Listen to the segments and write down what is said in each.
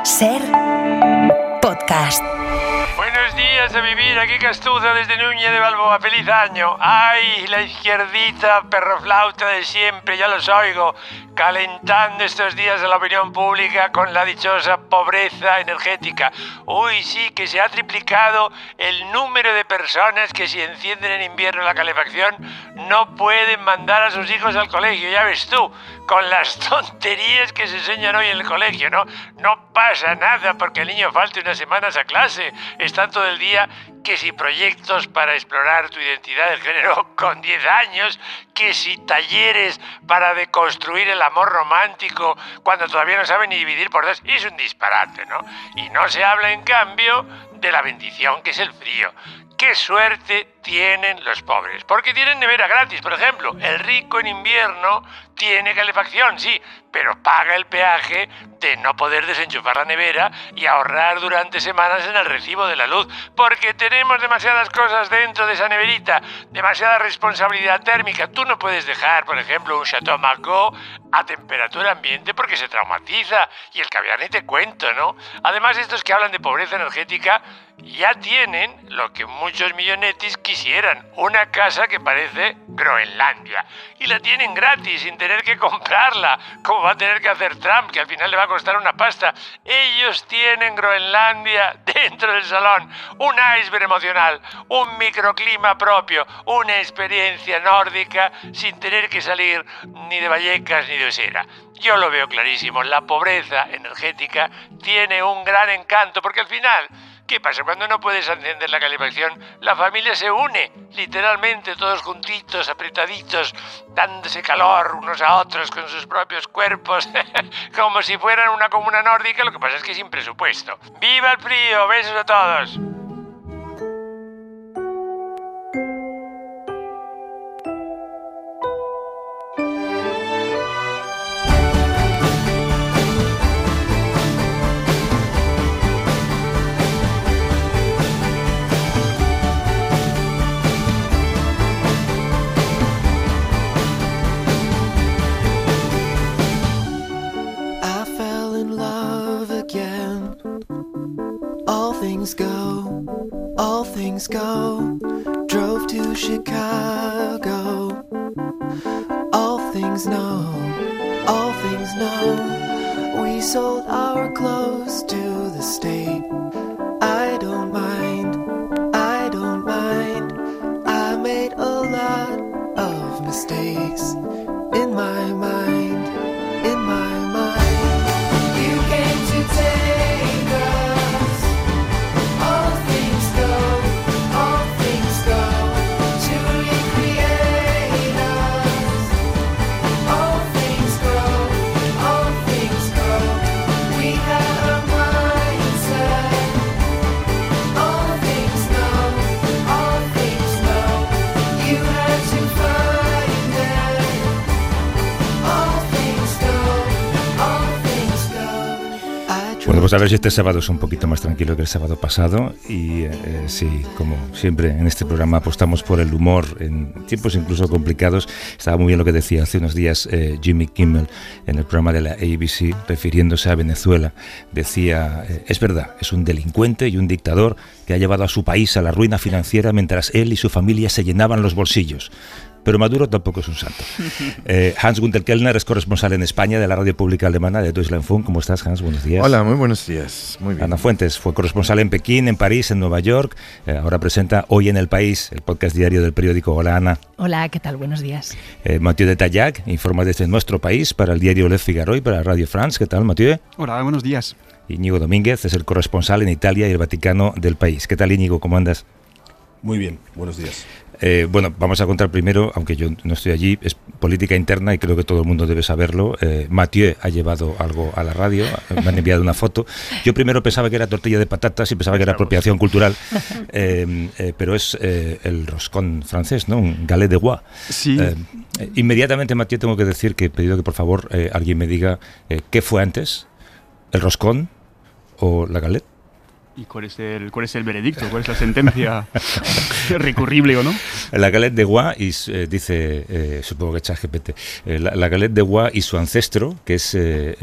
SER Podcast. Buenos días a vivir, aquí Castuza desde Núñez de Balboa, feliz año. Ay, la izquierdita perroflauta de siempre, ya los oigo, calentando estos días a la opinión pública con la dichosa pobreza energética. Uy, sí, que se ha triplicado el número de personas que si encienden en invierno la calefacción no pueden mandar a sus hijos al colegio, ya ves tú, con las tonterías que se enseñan hoy en el colegio, ¿no? No pasa nada porque el niño falte unas semanas a clase, están todo el día que si proyectos para explorar tu identidad de género con 10 años, que si talleres para deconstruir el amor romántico cuando todavía no saben ni dividir por dos. Es un disparate, ¿no? Y no se habla, en cambio, de la bendición que es el frío. ¡Qué suerte tienen los pobres! Porque tienen nevera gratis, por ejemplo. El rico en invierno tiene calefacción, sí, pero paga el peaje de no poder desenchufar la nevera y ahorrar durante semanas en el recibo de la luz. Porque tenemos demasiadas cosas dentro de esa neverita, demasiada responsabilidad térmica. Tú no puedes dejar, por ejemplo, un Chateau Margaux a temperatura ambiente porque se traumatiza. Y el caviar ni te cuento, ¿no? Además, estos que hablan de pobreza energética ya tienen lo que muchos millonetis quisieran, una casa que parece Groenlandia. Y la tienen gratis, sin tener que comprarla, como va a tener que hacer Trump, que al final le va a costar una pasta. Ellos tienen Groenlandia dentro del salón, un iceberg emocional, un microclima propio, una experiencia nórdica sin tener que salir ni de Vallecas ni de Usera. Yo lo veo clarísimo, la pobreza energética tiene un gran encanto, porque al final, ¿qué pasa? Cuando no puedes encender la calefacción, la familia se une, literalmente, todos juntitos, apretaditos, dándose calor unos a otros con sus propios cuerpos, como si fueran una comuna nórdica. Lo que pasa es que sin presupuesto. ¡Viva el frío! ¡Besos a todos! All things go, drove to Chicago. All things know, we sold our clothes to the state. I don't mind, I made a lot of mistakes in my mind. You came to take us. All things go to recreate us. All things go, we had a mindset. All things know, you had to find it. All things go. Bueno, pues a ver si este sábado es un poquito más tranquilo que el sábado pasado y sí, como siempre en este programa apostamos por el humor en tiempos incluso complicados. Estaba muy bien lo que decía hace unos días Jimmy Kimmel en el programa de la ABC refiriéndose a Venezuela. Decía, es verdad, es un delincuente y un dictador que ha llevado a su país a la ruina financiera mientras él y su familia se llenaban los bolsillos. Pero Maduro tampoco es un santo. Hans-Günther Kellner es corresponsal en España de la radio pública alemana de Deutschlandfunk. ¿Cómo estás, Hans? Buenos días. Hola, muy buenos días. Muy bien. Ana Fuentes fue corresponsal en Pekín, en París, en Nueva York. Ahora presenta Hoy en el País, el podcast diario del periódico. Hola, Ana. Hola, ¿qué tal? Buenos días. Mathieu de Tallac informa desde nuestro país para el diario Le Figaro y para Radio France. ¿Qué tal, Mathieu? Hola, buenos días. Íñigo Domínguez es el corresponsal en Italia y el Vaticano del País. ¿Qué tal, Íñigo? ¿Cómo andas? Muy bien, buenos días. Bueno, vamos a contar primero, aunque yo no estoy allí, es política interna y creo que todo el mundo debe saberlo. Mathieu ha llevado algo a la radio, me han enviado una foto. Yo primero pensaba que era tortilla de patatas y pensaba que era apropiación cultural, pero es el roscón francés, ¿no? Un galet de bois. Sí. Inmediatamente, Mathieu, tengo que decir que he pedido que por favor alguien me diga qué fue antes, el roscón o la galette. ¿Y cuál es el veredicto? ¿Cuál es la sentencia recurrible o no? La galette de Goix, dice, supongo que ChatGPT, la galette de Goix y su ancestro, que es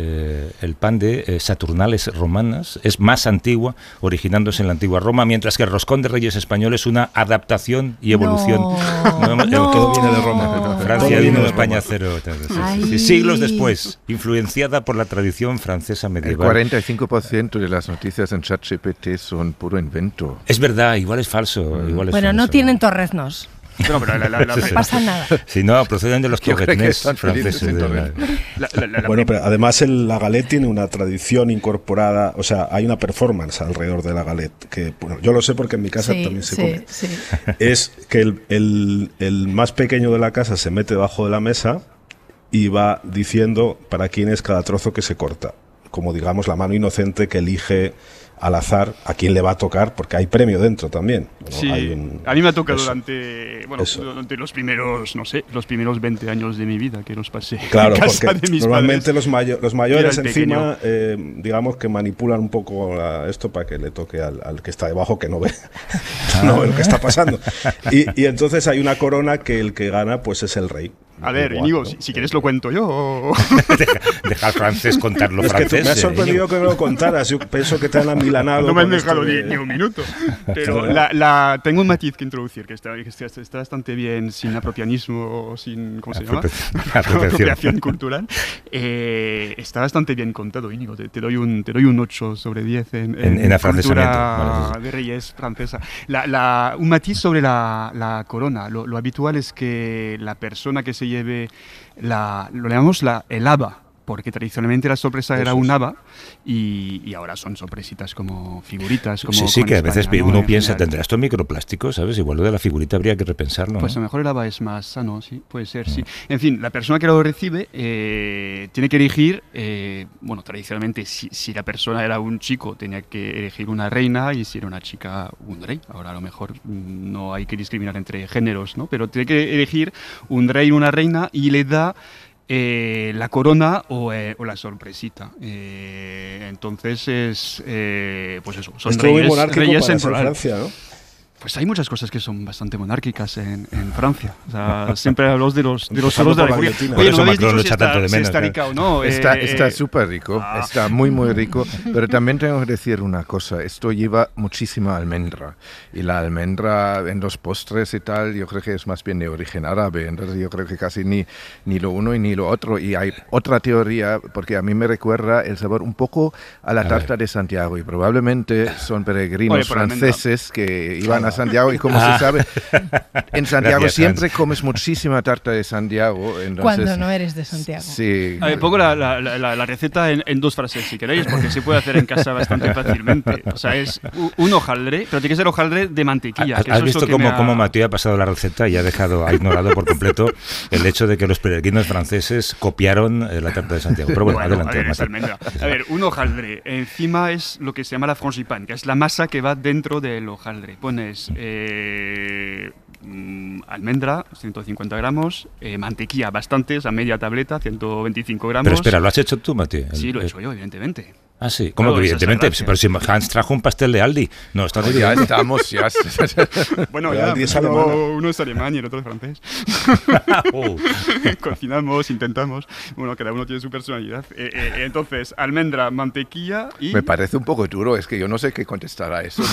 el pan de Saturnales romanas, es más antigua, originándose en la antigua Roma, mientras que el roscón de Reyes español es una adaptación y evolución. Todo viene de Roma. Francia vino de España cero. Siglos después, influenciada por la tradición francesa medieval. El 45% de las noticias en ChatGPT son puro invento. Es verdad, igual es falso. Igual es bueno, falso. no tienen torreznos. No, pero no pasa nada. Si no, proceden de los torretnés franceses. Bueno, pero además la galette tiene una tradición incorporada, o sea, hay una performance alrededor de la galette, que bueno, yo lo sé porque en mi casa también se come. Sí. Es que el más pequeño de la casa se mete debajo de la mesa y va diciendo para quién es cada trozo que se corta. Como digamos la mano inocente que elige al azar a quién le va a tocar, porque hay premio dentro también. Bueno, sí, a mí me ha tocado durante los primeros 20 años de mi vida que los pasé claro, en casa porque de mis normalmente padres. los mayores encima, digamos que manipulan un poco esto para que le toque al que está debajo, que no ve, no ve lo que está pasando. Y entonces hay una corona que el que gana pues es el rey. A ver, Íñigo, si quieres lo cuento yo. Deja al francés contarlo francés. Me ha sorprendido que me lo contaras. Yo pienso que te han amilanado. No me han dejado ni un minuto. Pero tengo un matiz que introducir, que está bastante bien, sin apropianismo, sin... ¿Cómo se llama? Apropiación cultural. Está bastante bien contado, Íñigo. Te doy un 8 sobre 10 en cultura de Reyes francesa. Un matiz sobre la corona. Lo habitual es que la persona que se lleve lo llamamos el haba, porque tradicionalmente la sorpresa era un haba y ahora son sorpresitas como figuritas. Como sí, que a veces España, uno piensa, ¿tendrá esto microplástico? ¿Sabes? Igual lo de la figurita habría que repensarlo. Pues ¿no? a lo mejor el haba es más sano, sí, puede ser, sí. En fin, la persona que lo recibe tiene que elegir, tradicionalmente si la persona era un chico tenía que elegir una reina y si era una chica un rey. Ahora a lo mejor no hay que discriminar entre géneros, ¿no? Pero tiene que elegir un rey y una reina y le da la corona o la sorpresita. Entonces es pues eso, son reyes en Francia, ¿no? Pues hay muchas cosas que son bastante monárquicas en Francia. O sea, siempre hablamos de los solos de la República. Oye, no habéis dicho si está rica o no. Está súper rico, está muy rico, pero también tengo que decir una cosa, esto lleva muchísima almendra, y la almendra en los postres y tal, yo creo que es más bien de origen árabe, entonces yo creo que casi ni lo uno y ni lo otro, y hay otra teoría, porque a mí me recuerda el sabor un poco a la tarta de Santiago, y probablemente son peregrinos franceses que iban a Santiago, y como se sabe, en Santiago Gracias, siempre comes muchísima tarta de Santiago. Entonces, cuando no eres de Santiago. Sí. Pongo la receta en 2 frases, si queréis, porque se puede hacer en casa bastante fácilmente. O sea, es un hojaldre, pero tiene que ser hojaldre de mantequilla. ¿Has visto cómo Mathieu ha pasado la receta y ha ignorado por completo el hecho de que los peregrinos franceses copiaron la tarta de Santiago? Pero bueno, adelante. A ver, un hojaldre. Encima es lo que se llama la frangipane, que es la masa que va dentro del hojaldre. Pones almendra, 150 gramos, mantequilla bastantes, a media tableta, 125 gramos. Pero espera, ¿lo has hecho tú, Mathieu? Sí, lo he hecho yo, evidentemente. Ah, sí, ¿cómo que evidentemente? Pero si Hans trajo un pastel de Aldi. No, está pues ya estamos, ya. Bueno, ya, uno es alemán y el otro es francés. Cocinamos, intentamos. Bueno, cada uno tiene su personalidad. Entonces, almendra, mantequilla y... Me parece un poco duro, es que yo no sé qué contestar a eso.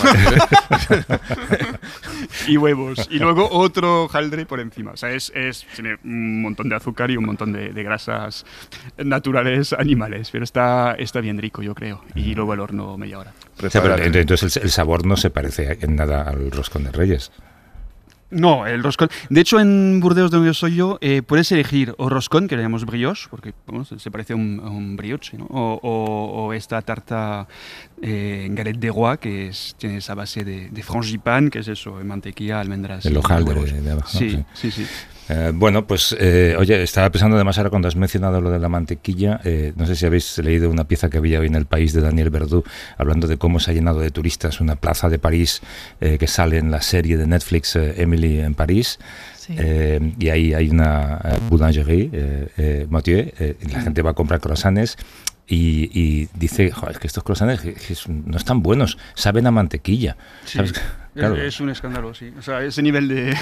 Y huevos. Y luego otro hojaldre por encima. O sea, tiene un montón de azúcar y un montón de grasas naturales, animales. Pero está bien rico, yo creo. Y luego el horno media hora. Pero entonces el sabor no se parece en nada al roscón de Reyes. No, el roscón... De hecho, en Burdeos, de donde soy yo, puedes elegir o roscón, que le llamamos brioche, porque se parece a un brioche, ¿no? O esta tarta galette de Goix, que tiene esa base de frangipane, que es eso, mantequilla, almendras... El hojaldre de abajo. Sí. Bueno, pues, oye, estaba pensando además ahora cuando has mencionado lo de la mantequilla, no sé si habéis leído una pieza que había hoy en El País de Daniel Verdú, hablando de cómo se ha llenado de turistas una plaza de París que sale en la serie de Netflix Emily en París. Sí. Y ahí hay una boulangerie, Mathieu, y la gente va a comprar croissants. y dice, joder, es que estos croissants no están buenos, saben a mantequilla. Sí. ¿Sabes? Claro. Es un escándalo, sí. O sea, ese nivel de...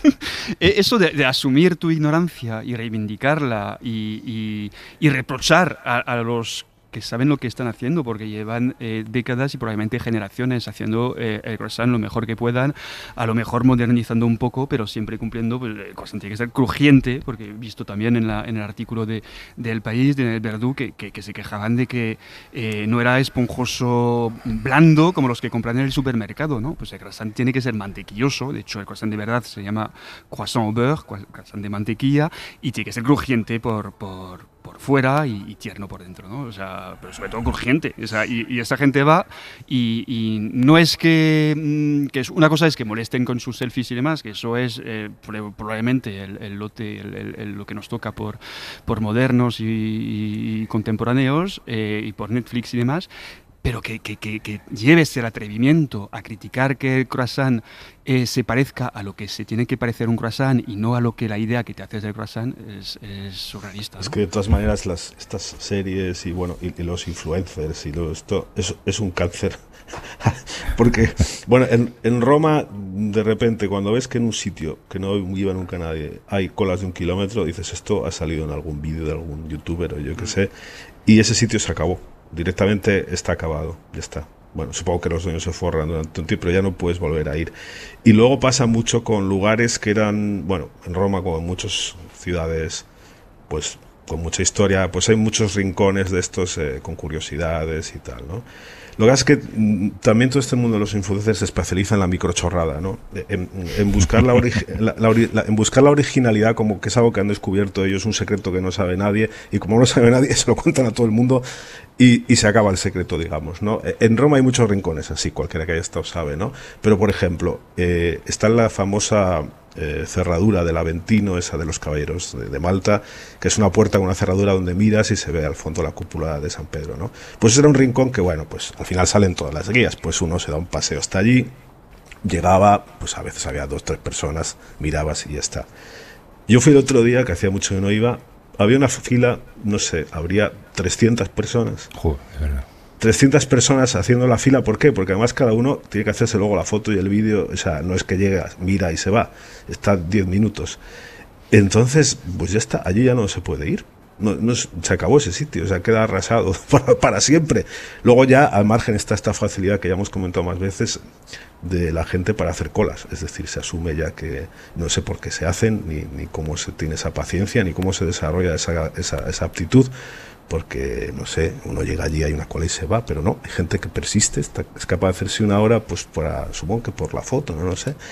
eso de asumir tu ignorancia y reivindicarla y reprochar a los que saben lo que están haciendo, porque llevan décadas y probablemente generaciones haciendo el croissant lo mejor que puedan, a lo mejor modernizando un poco, pero siempre cumpliendo, pues, el croissant tiene que ser crujiente, porque he visto también en el artículo del País, de Verdú, que se quejaban de que no era esponjoso blando como los que compran en el supermercado, ¿no? Pues el croissant tiene que ser mantequilloso, de hecho el croissant de verdad se llama croissant au beurre, croissant de mantequilla, y tiene que ser crujiente por fuera y tierno por dentro, ¿no? O sea, pero sobre todo crujiente. O sea, y esa gente va y no es que es una cosa es que molesten con sus selfies y demás, que eso es probablemente el lote, lo que nos toca por modernos y contemporáneos y por Netflix y demás. Pero que lleves el atrevimiento a criticar que el croissant se parezca a lo que se tiene que parecer un croissant y no a lo que la idea que te haces del croissant es surrealista, ¿no? Es que de todas maneras estas series y bueno y los influencers y esto es un cáncer. Porque, bueno, en Roma, de repente, cuando ves que en un sitio que no iba nunca nadie hay colas de 1 kilómetro, dices, esto ha salido en algún vídeo de algún youtuber o yo qué sé, y ese sitio se acabó. Directamente está acabado, ya está. Bueno, supongo que los dueños se forran durante un tiempo, pero ya no puedes volver a ir. Y luego pasa mucho con lugares que eran, bueno, en Roma como en muchas ciudades, pues con mucha historia, pues hay muchos rincones de estos con curiosidades y tal, ¿no? Lo que pasa es que también todo este mundo de los influencers se especializa en la microchorrada, ¿no? En buscar en buscar la originalidad, como que es algo que han descubierto ellos, un secreto que no sabe nadie, y como no sabe nadie, se lo cuentan a todo el mundo y se acaba el secreto, digamos, ¿no? En Roma hay muchos rincones así, cualquiera que haya estado sabe, ¿no? Pero, por ejemplo, está la famosa cerradura del Aventino, esa de los caballeros de Malta, que es una puerta con una cerradura donde miras y se ve al fondo la cúpula de San Pedro, ¿no? Pues era un rincón que, bueno, pues al final salen todas las guías, pues uno se da un paseo hasta allí, llegaba, pues a veces había 2 o 3 personas, mirabas y ya está. Yo fui el otro día, que hacía mucho que no iba, había una fila, no sé, habría 300 personas. Joder, de verdad. 300 personas haciendo la fila, ¿por qué? Porque además cada uno tiene que hacerse luego la foto y el vídeo, o sea, no es que llega, mira y se va, está 10 minutos. Entonces, pues ya está, allí ya no se puede ir. No, se acabó ese sitio, o sea, queda arrasado para siempre. Luego ya al margen está esta facilidad que ya hemos comentado más veces de la gente para hacer colas, es decir, se asume ya que no sé por qué se hacen, ni cómo se tiene esa paciencia, ni cómo se desarrolla esa aptitud, porque, no sé, uno llega allí, hay una cola y se va, pero no, hay gente que persiste, es capaz de hacerse una hora, pues supongo que por la foto, no lo sé,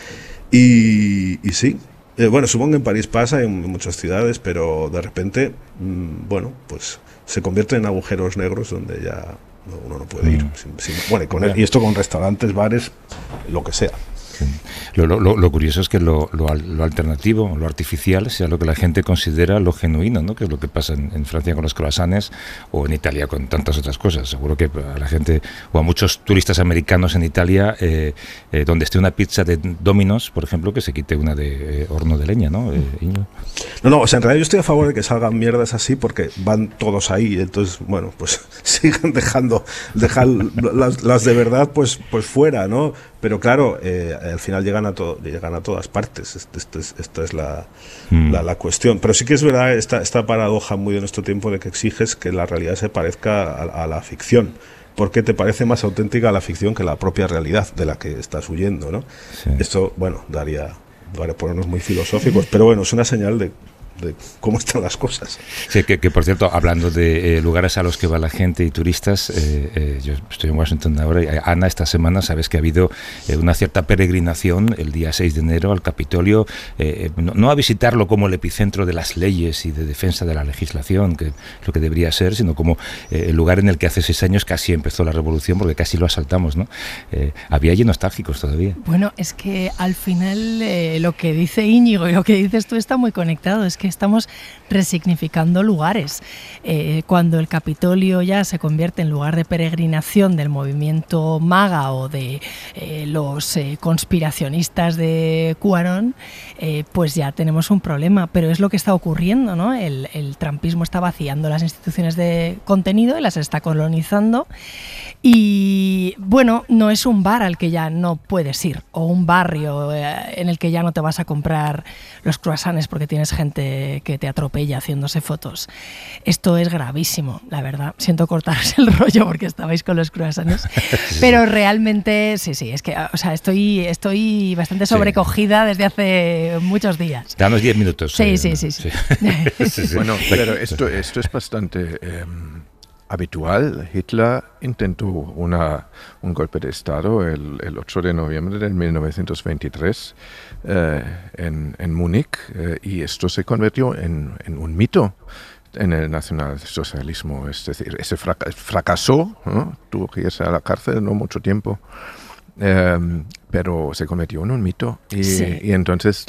y sí. Bueno, supongo que en París pasa, en muchas ciudades, pero de repente, bueno, pues se convierten en agujeros negros donde ya uno no puede ir. Bueno, y esto con restaurantes, bares, lo que sea. Sí. Lo curioso es que lo alternativo, lo artificial, sea lo que la gente considera lo genuino, ¿no? Que es lo que pasa en Francia con los croissants o en Italia con tantas otras cosas. Seguro que a la gente o a muchos turistas americanos en Italia, donde esté una pizza de Domino's, por ejemplo, que se quite una de horno de leña, ¿no? No, o sea, en realidad yo estoy a favor de que salgan mierdas así porque van todos ahí, entonces, bueno, pues sigan dejando las de verdad pues fuera, ¿no? Pero claro, al final llegan a todas partes. Esta es la cuestión. Pero sí que es verdad esta paradoja muy de nuestro tiempo de que exiges que la realidad se parezca a la ficción, porque te parece más auténtica la ficción que la propia realidad de la que estás huyendo, ¿no? Sí. Esto, bueno, daría ponernos muy filosóficos, pero bueno, es una señal de cómo están las cosas. Sí, que por cierto, hablando de lugares a los que va la gente y turistas, yo estoy en Washington ahora y Ana, esta semana sabes que ha habido una cierta peregrinación el día 6 de enero al Capitolio, no a visitarlo como el epicentro de las leyes y de defensa de la legislación, que es lo que debería ser, sino como el lugar en el que hace 6 años casi empezó la revolución, porque casi lo asaltamos, ¿no? Había allí nostálgicos todavía. Bueno, es que al final lo que dice Íñigo y lo que dices tú está muy conectado, es que que estamos resignificando lugares. Cuando el Capitolio ya se convierte en lugar de peregrinación del movimiento MAGA o de los conspiracionistas de QAnon, pues ya tenemos un problema. Pero es lo que está ocurriendo, ¿no? El trumpismo está vaciando las instituciones de contenido y las está colonizando. Y bueno, no es un bar al que ya no puedes ir, o un barrio en el que ya no te vas a comprar los croissants porque tienes gente que te atropella haciéndose fotos. Esto es gravísimo, la verdad. Siento cortaros el rollo porque estabais con los croissants, pero realmente sí, es que, o sea, estoy bastante sobrecogida desde hace muchos días. Danos 10 minutos. Sí. Bueno, pero esto es bastante habitual. Hitler intentó un golpe de Estado el 8 de noviembre de 1923 en Múnich, y esto se convirtió en un mito en el nacionalsocialismo. Es decir, ese fracasó, ¿no? Tuvo que irse a la cárcel no mucho tiempo, pero se convirtió en un mito. Y entonces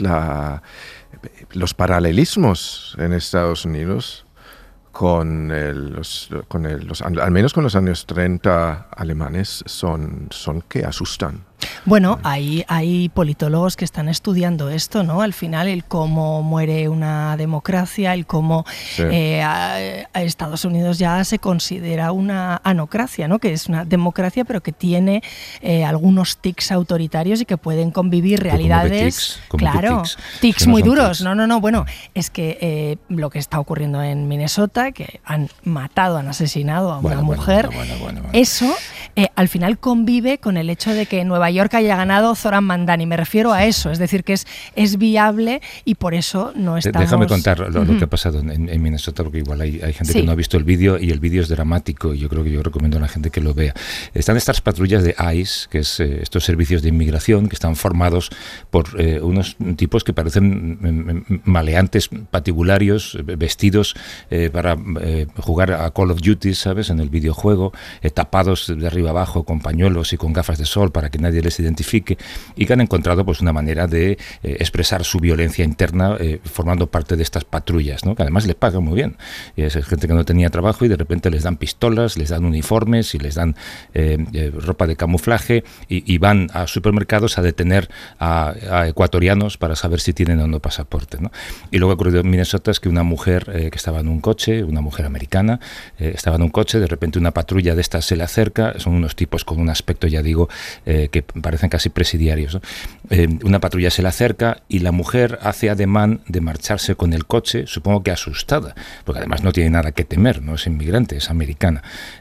los paralelismos en Estados Unidos al menos con los años 30 alemanes son que asustan. Bueno, hay politólogos que están estudiando esto, ¿no? Al final, el cómo muere una democracia, el cómo a Estados Unidos ya se considera una anocracia, ¿no? Que es una democracia, pero que tiene algunos tics autoritarios y que pueden convivir realidades. Tics muy duros. No. Bueno, es que lo que está ocurriendo en Minnesota, que han asesinado a una mujer, eso al final convive con el hecho de que en Nueva York haya ganado Zoran Mandani. Me refiero a eso, es decir, que es viable y por eso no estamos... Déjame contar lo que ha pasado en Minnesota, porque igual hay gente que no ha visto el vídeo y el vídeo es dramático y yo creo que yo recomiendo a la gente que lo vea. Están estas patrullas de ICE, que es estos servicios de inmigración que están formados por unos tipos que parecen maleantes patibularios, vestidos para jugar a Call of Duty, ¿sabes?, en el videojuego, tapados de arriba abajo con pañuelos y con gafas de sol para que nadie les identifique, y que han encontrado pues una manera de expresar su violencia interna formando parte de estas patrullas, ¿no? Que además les pagan muy bien. Y es gente que no tenía trabajo y de repente les dan pistolas, les dan uniformes y les dan ropa de camuflaje y van a supermercados a detener a ecuatorianos para saber si tienen o no pasaporte, ¿no? Y luego ocurrió en Minnesota es que una mujer que estaba en un coche, una mujer americana, estaba en un coche, de repente una patrulla de estas se le acerca, son unos tipos con un aspecto, ya digo, que parecen casi presidiarios, ¿no? Una patrulla se le acerca y la mujer hace ademán de marcharse con el coche, supongo que asustada, porque además no tiene nada que temer, no es inmigrante, es americana.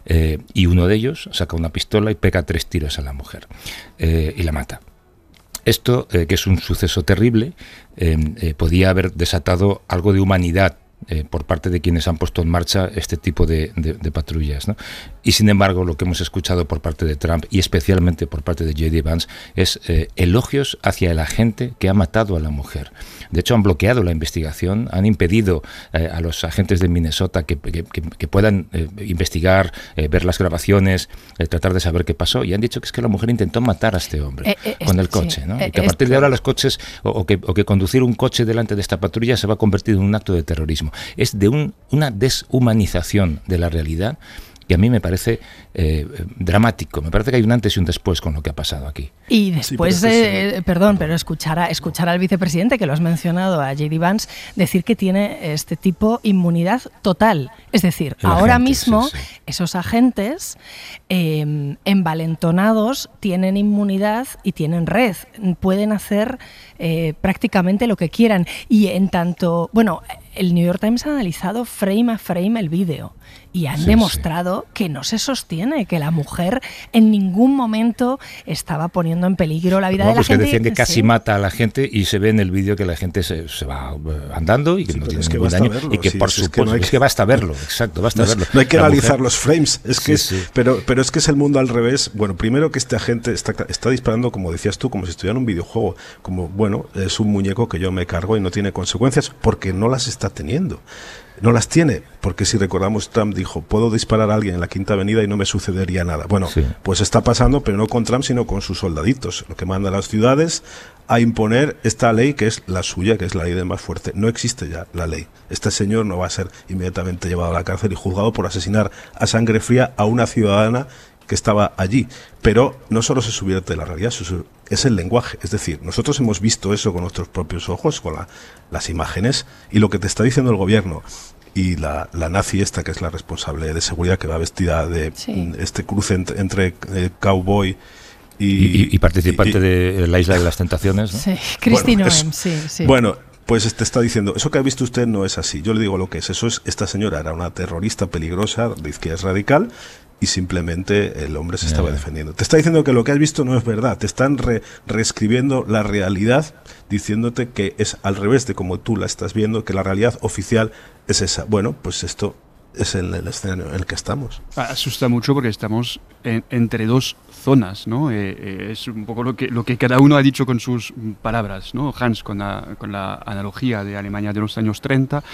Y uno de ellos saca una pistola y pega 3 tiros a la mujer y la mata. Esto, que es un suceso terrible, podía haber desatado algo de humanidad por parte de quienes han puesto en marcha este tipo de patrullas, ¿no? Y sin embargo, lo que hemos escuchado por parte de Trump y especialmente por parte de J.D. Vance es elogios hacia el agente que ha matado a la mujer. De hecho, han bloqueado la investigación, han impedido a los agentes de Minnesota que puedan investigar, ver las grabaciones, tratar de saber qué pasó, y han dicho que es que la mujer intentó matar a este hombre con el coche, ¿no? Y que a partir de ahora los coches, o que conducir un coche delante de esta patrulla se va a convertir en un acto de terrorismo. Es de una deshumanización de la realidad que a mí me parece dramático. Me parece que hay un antes y un después con lo que ha pasado aquí. Y después, pero escuchar al vicepresidente, que lo has mencionado, a J.D. Vance, decir que tiene este tipo inmunidad total. Es decir, ahora mismo esos agentes envalentonados tienen inmunidad y tienen red. Pueden hacer prácticamente lo que quieran. Y en tanto... Bueno, el New York Times ha analizado frame a frame el vídeo y han demostrado que no se sostiene, que la mujer en ningún momento estaba poniendo en peligro la vida de la gente. Que decían que casi mata a la gente y se ve en el vídeo que la gente se va andando y que no tiene ningún daño y que por supuesto es que basta verlo, exacto, basta verlo. No hay que analizar los frames, es que pero es que es el mundo al revés. Bueno, primero que este agente está disparando, como decías tú, como si estuviera en un videojuego, como bueno, es un muñeco que yo me cargo y no tiene consecuencias porque no las está está teniendo. No las tiene, porque si recordamos, Trump dijo, puedo disparar a alguien en la Quinta Avenida y no me sucedería nada. Bueno, sí, pues está pasando, pero no con Trump, sino con sus soldaditos, lo que manda a las ciudades a imponer esta ley que es la suya, que es la ley del más fuerte. No existe ya la ley. Este señor no va a ser inmediatamente llevado a la cárcel y juzgado por asesinar a sangre fría a una ciudadana que estaba allí. Pero no solo se subvierte la realidad, es el lenguaje. Es decir, nosotros hemos visto eso con nuestros propios ojos, con las imágenes, y lo que te está diciendo el gobierno y la nazi esta, que es la responsable de seguridad, que va vestida de este cruce entre cowboy y participante de la Isla de las Tentaciones, ¿no? Sí, Christine Oem, sí. Bueno, pues te está diciendo, eso que ha visto usted no es así. Yo le digo lo que es. Eso es, esta señora era una terrorista peligrosa de izquierda radical y simplemente el hombre se estaba defendiendo. Te está diciendo que lo que has visto no es verdad. Te están reescribiendo la realidad, diciéndote que es al revés de como tú la estás viendo, que la realidad oficial es esa. Bueno, pues esto es el escenario en el que estamos. Asusta mucho porque estamos entre dos zonas, ¿no? Es un poco lo que cada uno ha dicho con sus palabras, ¿no? Hans con la analogía de Alemania de los años 30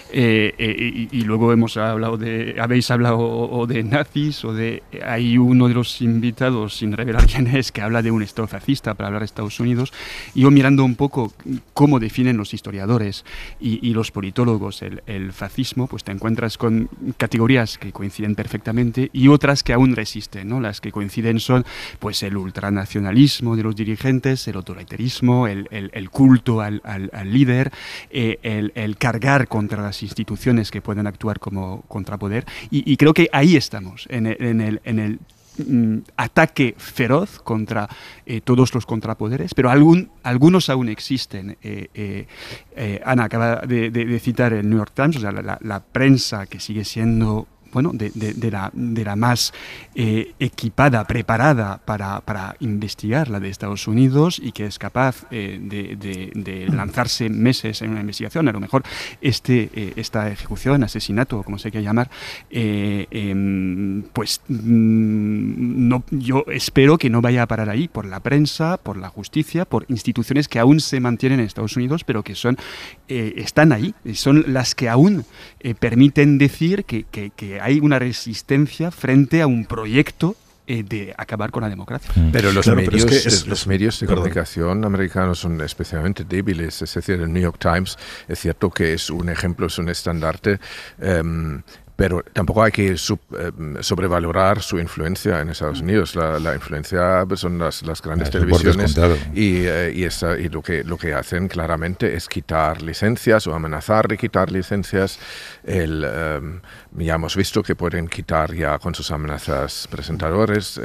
y luego habéis hablado de nazis hay uno de los invitados, sin revelar quién es, que habla de un Estado fascista para hablar de Estados Unidos, y yo mirando un poco cómo definen los historiadores y los politólogos el fascismo, pues te encuentras con categorías que coinciden perfectamente y otras que aún resisten, ¿no? Las que coinciden son pues el ultranacionalismo de los dirigentes, el autoritarismo, el culto al líder, el cargar contra las instituciones que pueden actuar como contrapoder, y creo que ahí estamos, en el ataque feroz contra todos los contrapoderes, pero algunos aún existen. Ana acaba de citar el New York Times, o sea, la prensa que sigue siendo de la más equipada, preparada para investigar, la de Estados Unidos, y que es capaz de lanzarse meses en una investigación. A lo mejor esta ejecución, asesinato, como se quiera llamar, yo espero que no vaya a parar ahí, por la prensa, por la justicia, por instituciones que aún se mantienen en Estados Unidos, pero que están ahí, son las que aún permiten decir que hay una resistencia frente a un proyecto de acabar con la democracia. Pero los medios de comunicación americanos son especialmente débiles. Es decir, el New York Times es cierto que es un ejemplo, es un estandarte, pero tampoco hay que sobrevalorar su influencia en Estados Unidos. La influencia son las grandes televisiones y lo que hacen claramente es quitar licencias o amenazar de quitar licencias. Ya hemos visto que pueden quitar ya con sus amenazas presentadores.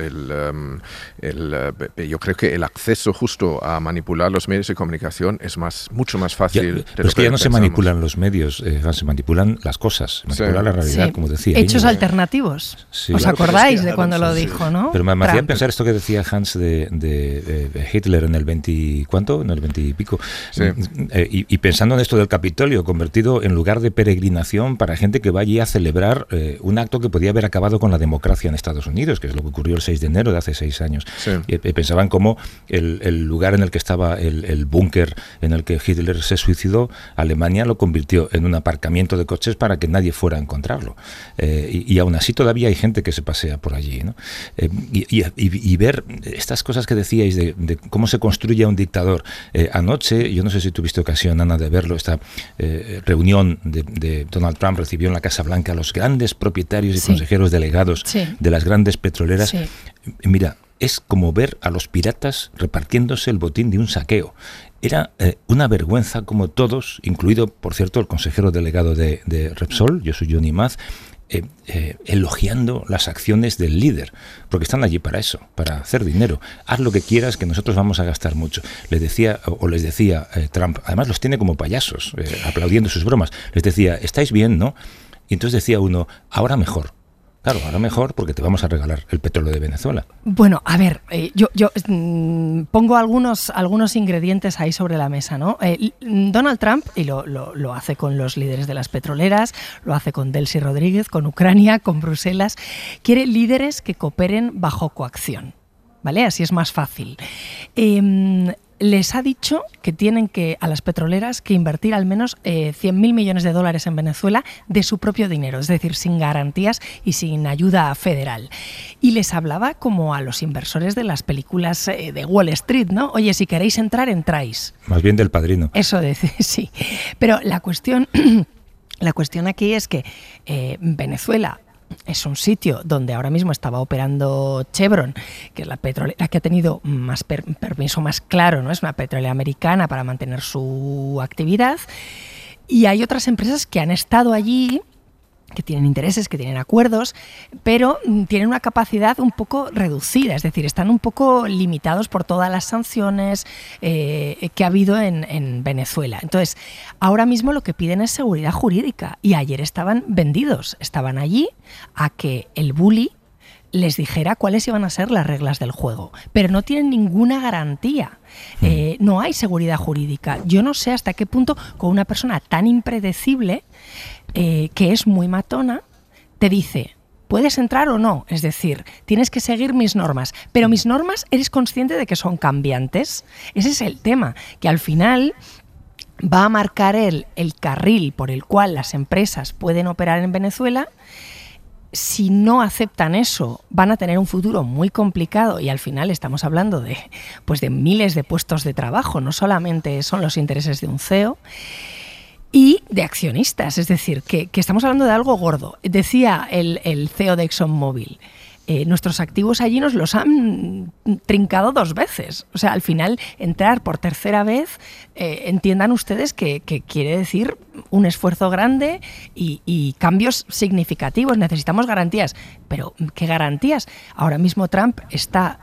Yo creo que el acceso justo a manipular los medios de comunicación es mucho más fácil. Pero es que ya no se manipulan los medios, se manipulan las cosas, se manipula la realidad. Como decía, hechos alternativos. Sí. ¿Os acordáis de cuando lo dijo, no? Pero me hacía pensar esto que decía Hans de Hitler en el 20, ¿cuánto? En el 20 y pico. Sí. Y pensando en esto del Capitolio, convertido en lugar de peregrinación para gente que vaya a celebrar un acto que podía haber acabado con la democracia en Estados Unidos, que es lo que ocurrió el 6 de enero de hace 6 años. Sí. Y pensaban cómo el lugar en el que estaba el búnker en el que Hitler se suicidó, Alemania lo convirtió en un aparcamiento de coches para que nadie fuera a encontrarlo. Y aún así todavía hay gente que se pasea por allí, ¿no? Y ver estas cosas que decíais de cómo se construye un dictador. Anoche, yo no sé si tuviste ocasión, Ana, de verlo, esta reunión de Donald Trump recibió en la Casa Blanca a los grandes propietarios y consejeros delegados de las grandes petroleras. Sí. Mira, es como ver a los piratas repartiéndose el botín de un saqueo. Era una vergüenza como todos, incluido, por cierto, el consejero delegado de Repsol, yo soy Johnny Maz, elogiando las acciones del líder, porque están allí para eso, para hacer dinero. Haz lo que quieras, que nosotros vamos a gastar mucho. Les decía Trump, además los tiene como payasos, aplaudiendo sus bromas. Les decía, estáis bien, ¿no? Y entonces decía uno, ahora mejor. Claro, ahora mejor porque te vamos a regalar el petróleo de Venezuela. Bueno, a ver, yo pongo algunos ingredientes ahí sobre la mesa, ¿no? Donald Trump, y lo hace con los líderes de las petroleras, lo hace con Delcy Rodríguez, con Ucrania, con Bruselas, quiere líderes que cooperen bajo coacción, ¿vale? Así es más fácil. les ha dicho que tienen que, a las petroleras, que invertir al menos 100.000 millones de dólares en Venezuela de su propio dinero, es decir, sin garantías y sin ayuda federal. Y les hablaba como a los inversores de las películas de Wall Street, ¿no? Oye, si queréis entrar, entráis. Más bien del Padrino. Eso sí. Pero la cuestión aquí es que Venezuela es un sitio donde ahora mismo estaba operando Chevron, que es la petrolera que ha tenido más permiso más claro, ¿no? Es una petrolera americana para mantener su actividad. Y hay otras empresas que han estado allí, que tienen intereses, que tienen acuerdos, pero tienen una capacidad un poco reducida, es decir, están un poco limitados por todas las sanciones que ha habido en Venezuela. Entonces, ahora mismo lo que piden es seguridad jurídica, y ayer estaban vendidos, estaban allí a que el bully les dijera cuáles iban a ser las reglas del juego, pero no tienen ninguna garantía. No hay seguridad jurídica. Yo no sé hasta qué punto con una persona tan impredecible, que es muy matona, te dice, puedes entrar o no, es decir, tienes que seguir mis normas, pero mis normas eres consciente de que son cambiantes. Ese es el tema, que al final va a marcar el carril por el cual las empresas pueden operar en Venezuela. Si no aceptan eso, van a tener un futuro muy complicado, y al final estamos hablando de miles de puestos de trabajo, no solamente son los intereses de un CEO y de accionistas, es decir, que estamos hablando de algo gordo. Decía el CEO de ExxonMobil, nuestros activos allí nos los han trincado 2 veces. O sea, al final, entrar por tercera vez, entiendan ustedes que quiere decir un esfuerzo grande y cambios significativos. Necesitamos garantías. Pero, ¿qué garantías? Ahora mismo Trump está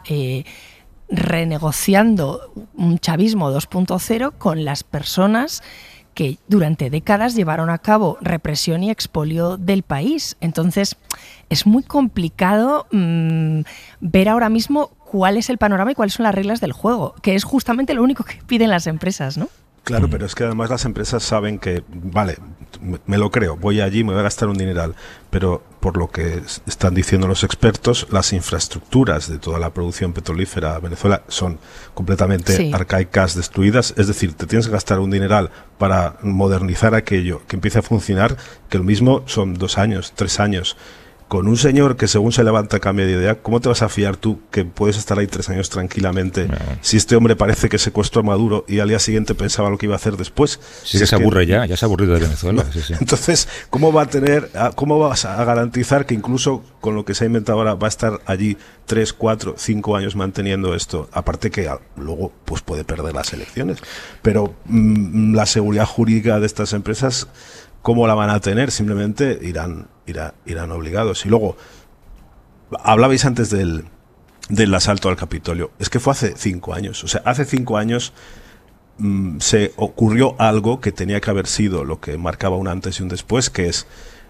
renegociando un chavismo 2.0 con las personas que durante décadas llevaron a cabo represión y expolio del país. Entonces, es muy complicado ver ahora mismo cuál es el panorama y cuáles son las reglas del juego, que es justamente lo único que piden las empresas, ¿no? Claro, pero es que además las empresas saben que, vale, me lo creo, voy allí, me voy a gastar un dineral, pero por lo que están diciendo los expertos, las infraestructuras de toda la producción petrolífera de Venezuela son completamente arcaicas, destruidas, es decir, te tienes que gastar un dineral para modernizar aquello, que empiece a funcionar, que lo mismo son 2 años, 3 años. Con un señor que según se levanta cambia de idea, ¿cómo te vas a fiar tú que puedes estar ahí 3 años tranquilamente si este hombre parece que secuestró a Maduro y al día siguiente pensaba lo que iba a hacer después? Sí, que se aburre ya se ha aburrido de Venezuela. No. Sí. Entonces, ¿cómo vas a garantizar que incluso con lo que se ha inventado ahora va a estar allí 3, 4, 5 años manteniendo esto? Aparte que luego pues puede perder las elecciones. Pero la seguridad jurídica de estas empresas, ¿cómo la van a tener? Simplemente irán obligados. Y luego, hablabais antes del asalto al Capitolio. Es que fue hace 5 años. O sea, hace 5 años se ocurrió algo que tenía que haber sido lo que marcaba un antes y un después, que es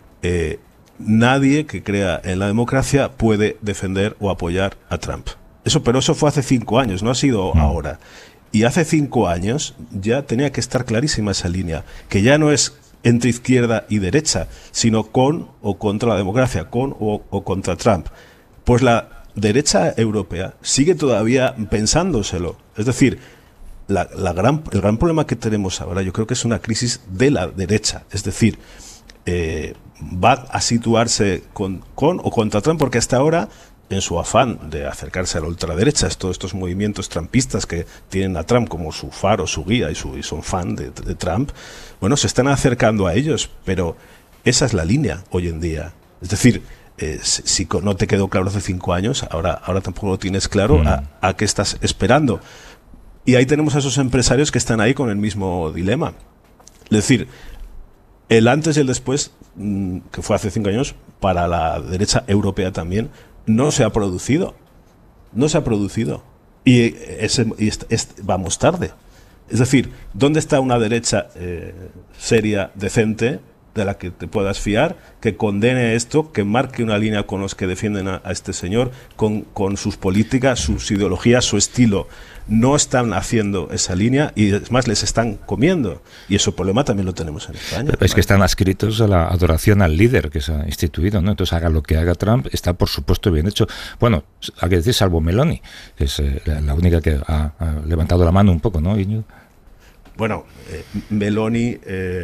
nadie que crea en la democracia puede defender o apoyar a Trump. Pero eso fue hace 5 años, no ha sido ahora. Y hace 5 años ya tenía que estar clarísima esa línea, que ya no es entre izquierda y derecha, sino con o contra la democracia, con o contra Trump. Pues la derecha europea sigue todavía pensándoselo. Es decir, el gran problema que tenemos ahora, yo creo que es una crisis de la derecha. Es decir, va a situarse con o contra Trump, porque hasta ahora, en su afán de acercarse a la ultraderecha, todos estos movimientos trumpistas que tienen a Trump como su faro, su guía y son fan de Trump, bueno, se están acercando a ellos, pero esa es la línea hoy en día. Es decir, si no te quedó claro hace 5 años, ahora tampoco lo tienes claro a qué estás esperando. Y ahí tenemos a esos empresarios que están ahí con el mismo dilema. Es decir, el antes y el después, que fue hace 5 años, para la derecha europea también, no se ha producido. No se ha producido. Y vamos tarde. Es decir, ¿dónde está una derecha seria, decente, de la que te puedas fiar, que condene esto, que marque una línea con los que defienden a este señor, con sus políticas, sus ideologías, su estilo. No están haciendo esa línea y es más les están comiendo, y ese problema también lo tenemos en España. Pero es que están adscritos a la adoración al líder que se ha instituido, ¿no? Entonces haga lo que haga Trump, está por supuesto bien hecho. Bueno, hay que decir salvo Meloni, que es la única que ha levantado la mano un poco, ¿no, Íñigo? Bueno, Meloni,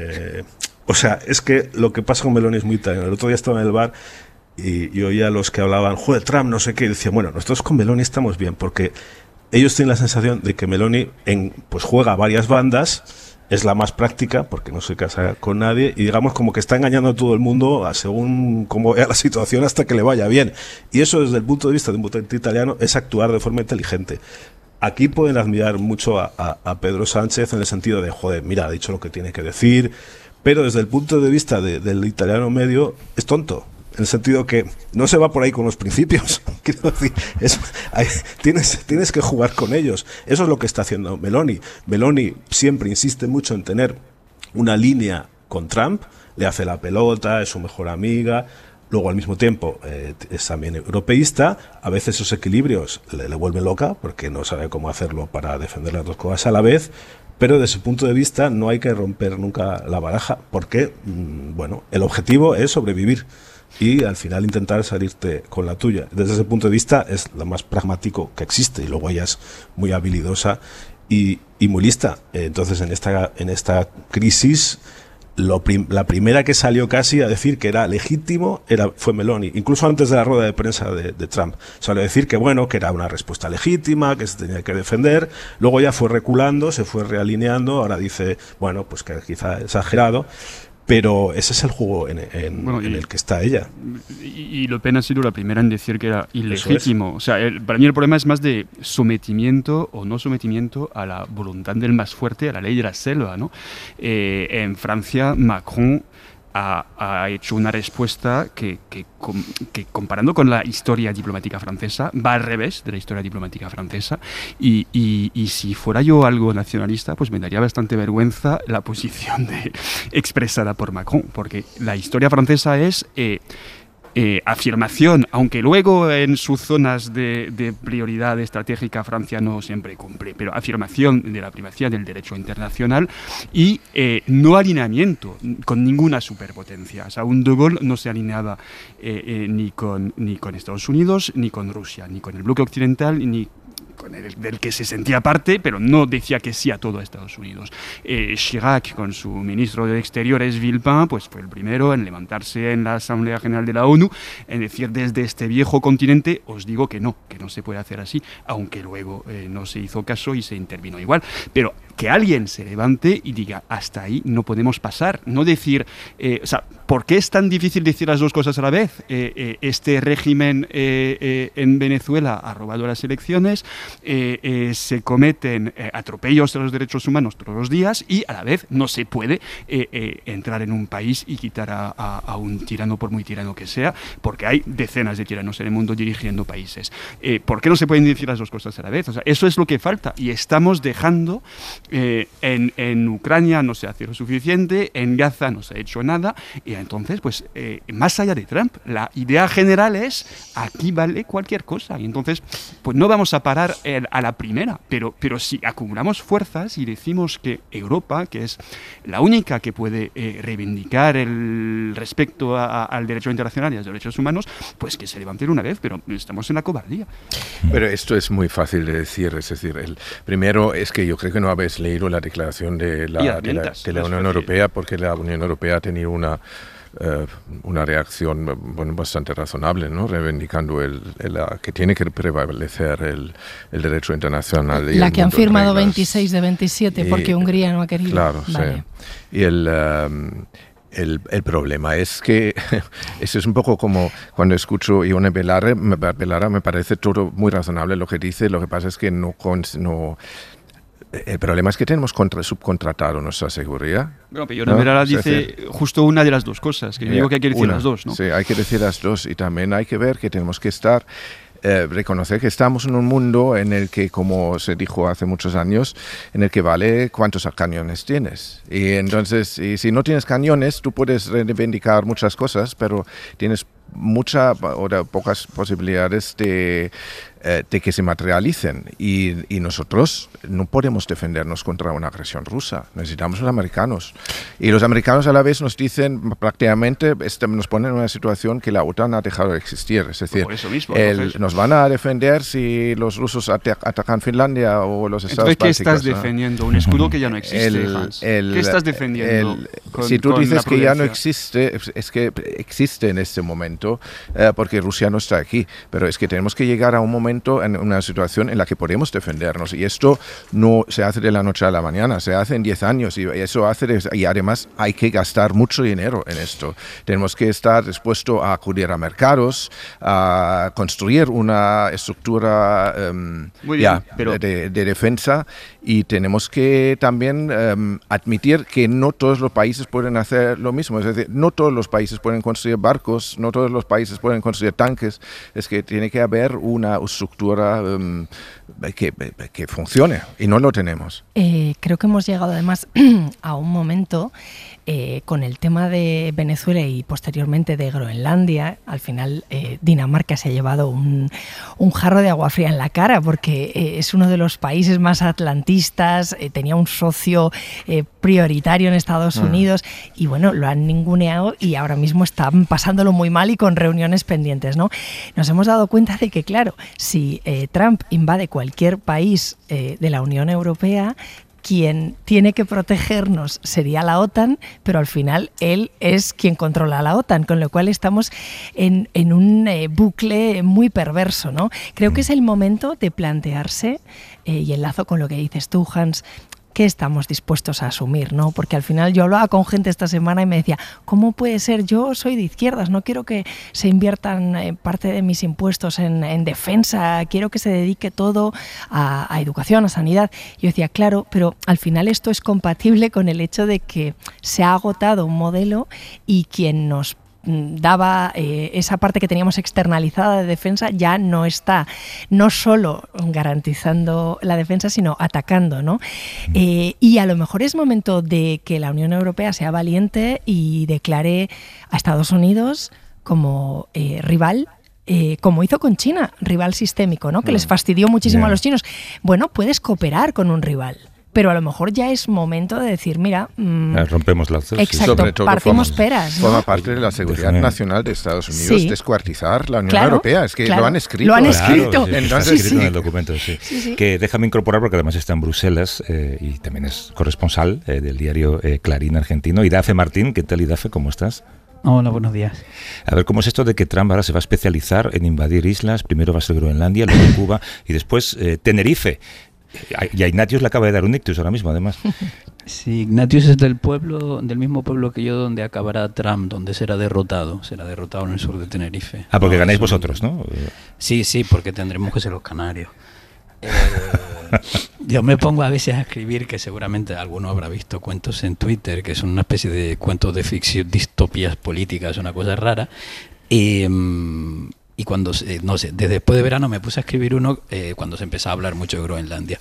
o sea, es que lo que pasa con Meloni es muy italiano. El otro día estaba en el bar y oía a los que hablaban, joder, Trump, no sé qué, y decían, bueno, nosotros con Meloni estamos bien, porque ellos tienen la sensación de que Meloni pues juega a varias bandas, es la más práctica, porque no se casa con nadie, y digamos como que está engañando a todo el mundo según cómo vea la situación hasta que le vaya bien. Y eso desde el punto de vista de un votante italiano es actuar de forma inteligente. Aquí pueden admirar mucho a Pedro Sánchez en el sentido de, joder, mira, ha dicho lo que tiene que decir, pero desde el punto de vista del italiano medio es tonto. En el sentido que no se va por ahí con los principios. Quiero decir, tienes que jugar con ellos. Eso es lo que está haciendo Meloni. Meloni siempre insiste mucho en tener una línea con Trump, le hace la pelota, es su mejor amiga. Luego, al mismo tiempo, es también europeísta. A veces esos equilibrios le vuelven loca porque no sabe cómo hacerlo para defender las dos cosas a la vez. Pero desde su punto de vista no hay que romper nunca la baraja porque, bueno, el objetivo es sobrevivir y al final intentar salirte con la tuya. Desde ese punto de vista es lo más pragmático que existe, y luego ella es muy habilidosa y muy lista. Entonces en esta crisis la primera que salió casi a decir que era legítimo fue Meloni, incluso antes de la rueda de prensa de Trump. Salió a decir que bueno, que era una respuesta legítima, que se tenía que defender. Luego ya fue reculando, se fue realineando, ahora dice, bueno, pues que quizá exagerado. Pero ese es el juego en el que está ella. Y Le Pen ha sido la primera en decir que era ilegítimo. O sea, para mí el problema es más de sometimiento o no sometimiento a la voluntad del más fuerte, a la ley de la selva, ¿no? En Francia, Macron ha hecho una respuesta que comparando con la historia diplomática francesa, va al revés de la historia diplomática francesa, y si fuera yo algo nacionalista, pues me daría bastante vergüenza la posición expresada por Macron, porque la historia francesa es afirmación, aunque luego en sus zonas de prioridad estratégica Francia no siempre cumple, pero afirmación de la primacía del derecho internacional y no alineamiento con ninguna superpotencia. O sea, un De Gaulle no se alineaba ni con Estados Unidos, ni con Rusia, ni con el bloque occidental, ni con del que se sentía parte, pero no decía que sí a todo a Estados Unidos. Chirac, con su ministro de Exteriores, Villepin, pues fue el primero en levantarse en la Asamblea General de la ONU, en decir, desde este viejo continente os digo que no se puede hacer así, aunque luego no se hizo caso y se intervino igual. Pero que alguien se levante y diga, hasta ahí no podemos pasar, no decir, o sea, ¿por qué es tan difícil decir las dos cosas a la vez? Este régimen en Venezuela ha robado las elecciones, se cometen atropellos de los derechos humanos todos los días y a la vez no se puede entrar en un país y quitar a un tirano, por muy tirano que sea, porque hay decenas de tiranos en el mundo dirigiendo países. ¿Por qué no se pueden decir las dos cosas a la vez? O sea, eso es lo que falta y estamos dejando... En Ucrania no se hace lo suficiente, en Gaza no se ha hecho nada, y entonces, pues, más allá de Trump, la idea general es, aquí vale cualquier cosa, y entonces, pues no vamos a parar a la primera, pero si acumulamos fuerzas y decimos que Europa, que es la única que puede reivindicar el respeto al derecho internacional y a los derechos humanos, pues que se levante de una vez, pero estamos en la cobardía. Pero esto es muy fácil de decir, es decir, el primero es que yo creo que no habéis leído la declaración de la Unión Europea, porque la Unión Europea ha tenido una reacción bastante razonable, ¿no? Reivindicando que tiene que prevalecer el derecho internacional. La que han firmado 26 de 27, porque Hungría no ha querido. Claro, vale. Sí. Y el problema es que eso es un poco como cuando escucho Ione Belarra, me parece todo muy razonable lo que dice, lo que pasa es que el problema es que tenemos subcontratado nuestra seguridad. Bueno, pero Ione Belarra dice justo una de las dos cosas, que yo digo que hay que decir las dos, ¿no? Sí, hay que decir las dos y también hay que ver que tenemos que estar reconocer que estamos en un mundo en el que, como se dijo hace muchos años, en el que vale cuántos cañones tienes. Y entonces, y si no tienes cañones, tú puedes reivindicar muchas cosas, pero tienes pocas posibilidades de que se materialicen y nosotros no podemos defendernos contra una agresión rusa, necesitamos los americanos y los americanos a la vez nos dicen prácticamente, nos ponen en una situación que la OTAN ha dejado de existir, es decir, por eso mismo, nos van a defender si los rusos atacan Finlandia o los Estados Bálticos. ¿Qué estás defendiendo? ¿Un escudo que ya no existe, Hans? ¿Qué estás defendiendo? Si tú dices que ya no existe, es que existe en este momento porque Rusia no está aquí, pero es que tenemos que llegar a un momento en una situación en la que podemos defendernos y esto no se hace de la noche a la mañana, se hace en 10 años y además hay que gastar mucho dinero en esto. Tenemos que estar dispuestos a acudir a mercados, a construir una estructura de defensa y tenemos que también admitir que no todos los países pueden hacer lo mismo, es decir, no todos los países pueden construir barcos, no todos los países pueden construir tanques, es que tiene que haber una estructura que funcione y no lo tenemos. Creo que hemos llegado además a un momento con el tema de Venezuela y posteriormente de Groenlandia. Al final Dinamarca se ha llevado un jarro de agua fría en la cara porque es uno de los países más atlantistas, tenía un socio prioritario en Estados Unidos y bueno, lo han ninguneado y ahora mismo están pasándolo muy mal y con reuniones pendientes, ¿no? Nos hemos dado cuenta de que, claro, si Trump invade cualquier país de la Unión Europea, quien tiene que protegernos sería la OTAN, pero al final él es quien controla a la OTAN, con lo cual estamos en un bucle muy perverso, ¿no? Creo que es el momento de plantearse, y enlazo con lo que dices tú, Hans, qué estamos dispuestos a asumir, ¿no? Porque al final yo hablaba con gente esta semana y me decía, ¿cómo puede ser? Yo soy de izquierdas, no quiero que se inviertan parte de mis impuestos en defensa, quiero que se dedique todo a educación, a sanidad. Yo decía, claro, pero al final esto es compatible con el hecho de que se ha agotado un modelo y quien nos daba esa parte que teníamos externalizada de defensa ya no está, no solo garantizando la defensa, sino atacando, ¿no? Y a lo mejor es momento de que la Unión Europea sea valiente y declare a Estados Unidos como rival, como hizo con China, rival sistémico, ¿no? Que les fastidió muchísimo a los chinos. Bueno, puedes cooperar con un rival, pero a lo mejor ya es momento de decir, mira, rompemos lazos. Exacto, sobre todo partimos peras, ¿no? Forma parte de la seguridad nacional de Estados Unidos descuartizar la Unión Europea. Es que lo han escrito. Lo han escrito. Claro, entonces, está escrito en el documento, sí. Que déjame incorporar, porque además está en Bruselas y también es corresponsal del diario Clarín argentino. Idafe Martín, ¿qué tal, Idafe? ¿Cómo estás? Hola, buenos días. A ver, ¿cómo es esto de que Trump ahora se va a especializar en invadir islas? Primero va a ser Groenlandia, luego Cuba y después Tenerife. Y a Ignatius le acaba de dar un ictus ahora mismo, además. Sí, Ignatius es del mismo pueblo que yo, donde acabará Trump, donde será derrotado en el sur de Tenerife. Ah, porque ganáis vosotros, ¿no? Sí, porque tendremos que ser los canarios. Yo me pongo a veces a escribir, que seguramente alguno habrá visto cuentos en Twitter, que son una especie de cuentos de ficción, distopías políticas, una cosa rara. Y cuando, no sé, desde después de verano me puse a escribir uno cuando se empezó a hablar mucho de Groenlandia.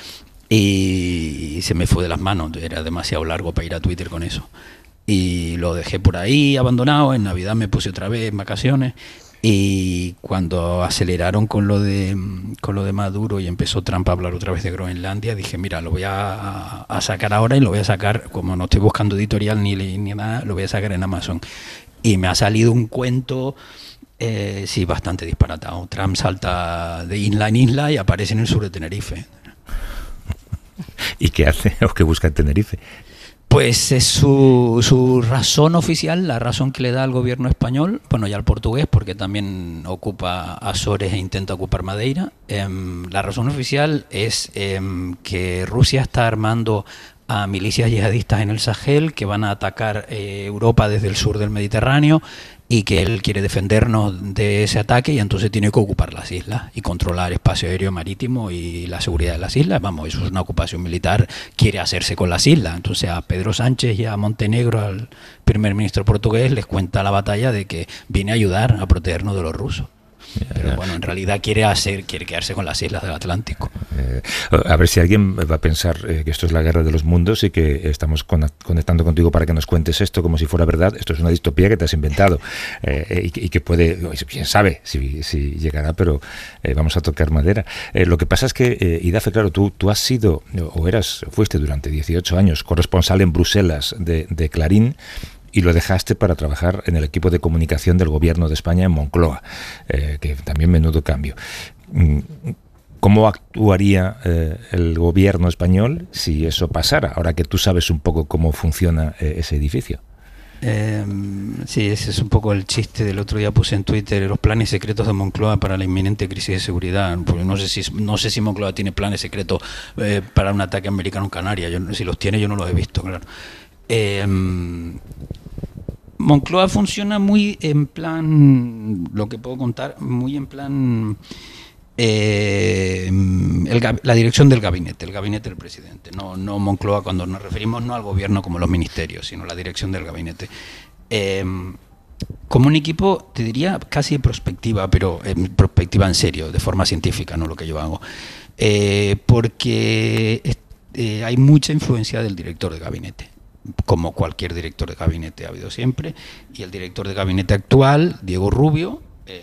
Y se me fue de las manos, era demasiado largo para ir a Twitter con eso. Y lo dejé por ahí abandonado, en Navidad me puse otra vez en vacaciones. Y cuando aceleraron con lo de Maduro y empezó Trump a hablar otra vez de Groenlandia, dije, mira, lo voy a sacar ahora y lo voy a sacar, como no estoy buscando editorial ni nada, lo voy a sacar en Amazon. Y me ha salido un cuento... sí, bastante disparatado. Trump salta de isla en isla y aparece en el sur de Tenerife. ¿Y qué hace o qué busca en Tenerife? Pues es su razón oficial, la razón que le da al gobierno español, bueno, y al portugués, porque también ocupa Azores e intenta ocupar Madeira. La razón oficial es que Rusia está armando a milicias yihadistas en el Sahel que van a atacar Europa desde el sur del Mediterráneo, y que él quiere defendernos de ese ataque y entonces tiene que ocupar las islas y controlar espacio aéreo marítimo y la seguridad de las islas. Vamos, eso es una ocupación militar, quiere hacerse con las islas. Entonces a Pedro Sánchez y a Montenegro, al primer ministro portugués, les cuenta la batalla de que viene a ayudar a protegernos de los rusos. Pero bueno, en realidad quiere quedarse con las islas del Atlántico. A ver si alguien va a pensar que esto es la guerra de los mundos y que estamos conectando contigo para que nos cuentes esto como si fuera verdad. Esto es una distopía que te has inventado y que puede, quién sabe si llegará, pero vamos a tocar madera. Lo que pasa es que, Idafe, claro, tú has sido, fuiste durante 18 años corresponsal en Bruselas de Clarín, y lo dejaste para trabajar en el equipo de comunicación del Gobierno de España en Moncloa, que también menudo cambio. ¿Cómo actuaría el Gobierno español si eso pasara, ahora que tú sabes un poco cómo funciona ese edificio? Sí, ese es un poco el chiste. Del otro día puse en Twitter los planes secretos de Moncloa para la inminente crisis de seguridad. Porque no sé si Moncloa tiene planes secretos para un ataque americano en Canarias. Si los tiene, yo no los he visto, claro. Moncloa funciona muy en plan, lo que puedo contar, muy en plan la dirección del gabinete, el gabinete del presidente. No Moncloa, cuando nos referimos no al gobierno como los ministerios, sino la dirección del gabinete. Como un equipo, te diría, casi prospectiva, pero prospectiva en serio, de forma científica, no lo que yo hago. Porque hay mucha influencia del director de gabinete, como cualquier director de gabinete ha habido siempre, y el director de gabinete actual, Diego Rubio,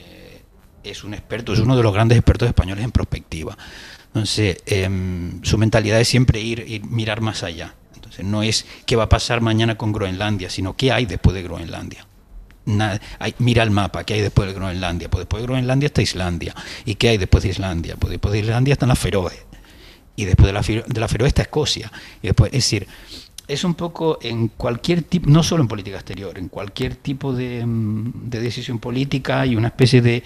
es un experto, es uno de los grandes expertos españoles en prospectiva. Entonces, su mentalidad es siempre ir mirar más allá. Entonces, no es qué va a pasar mañana con Groenlandia, sino qué hay después de Groenlandia. Mira el mapa, ¿qué hay después de Groenlandia? Pues después de Groenlandia está Islandia. ¿Y qué hay después de Islandia? Pues después de Islandia están las Feroe. Y después de la Feroe está Escocia. Y después, es decir, es un poco en cualquier tipo, no solo en política exterior, en cualquier tipo de decisión política hay una especie de